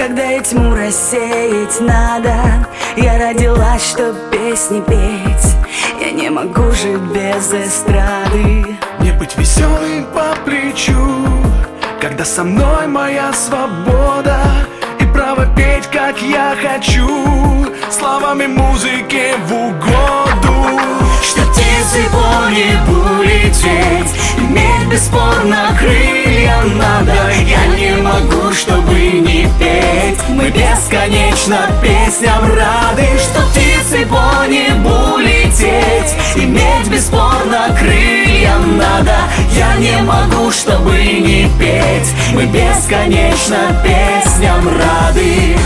когда и тьму рассеять надо. Я родилась, чтоб песни петь. Я не могу жить без эстрады. Мне быть веселым по плечу, когда со мной моя свобода и право петь, как я хочу, словами музыки в угоду. Чтоб птицы по небу лететь, иметь бесспорно крылья надо. Я не могу, чтобы не петь. Мы бесконечно песням рады. Чтоб птицы по небу лететь, иметь бесспорно крылья надо. Я не могу, чтобы не петь. Мы бесконечно песням рады.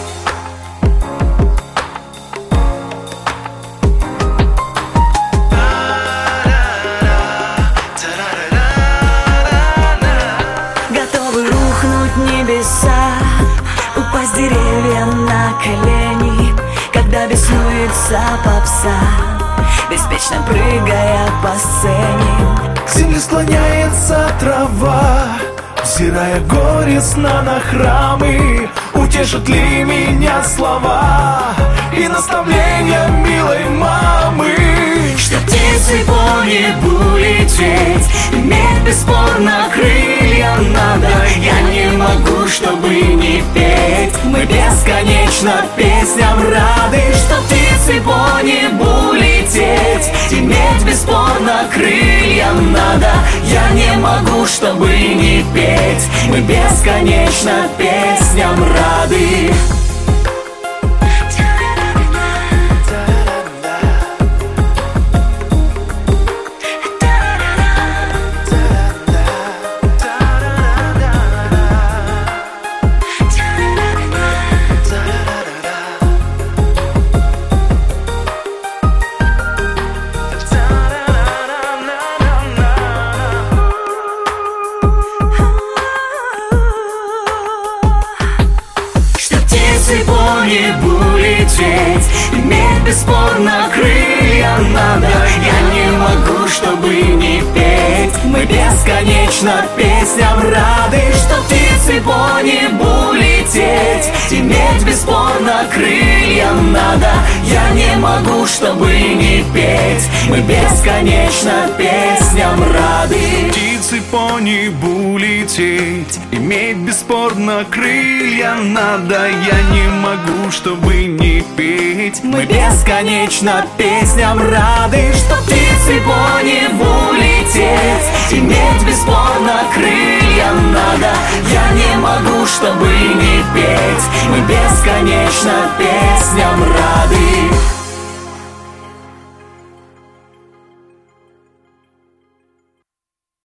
Небеса, упасть деревья на колени, когда беснуется попса, беспечно прыгая по сцене. К земле склоняется трава, взирая горестно на храмы. Утешат ли меня слова и наставления милой мамы? Чтоб птицы по небу лететь, иметь бесспорно крылья надо. Я не могу, чтобы не петь. Мы бесконечно песням рады. Чтоб птицы по небу лететь, иметь бесспорно крылья надо. Я не могу, чтобы не петь. Мы бесконечно песням рады. По небу лететь, иметь бесспорно крылья надо. Я не могу, чтобы не петь. Мы бесконечно песням рады. Чтоб птицы по небу лететь, иметь бесспорно крылья надо. Я не могу, чтобы не петь. Мы бесконечно песням рады. Птицы по небу лететь, иметь бесспорно крылья надо. Я не могу, чтобы не петь. Мы бесконечно песням рады. Чтоб птицы по небу лететь, иметь бесспорно крылья надо. Я не могу, чтобы не петь. Мы бесконечно песням рады.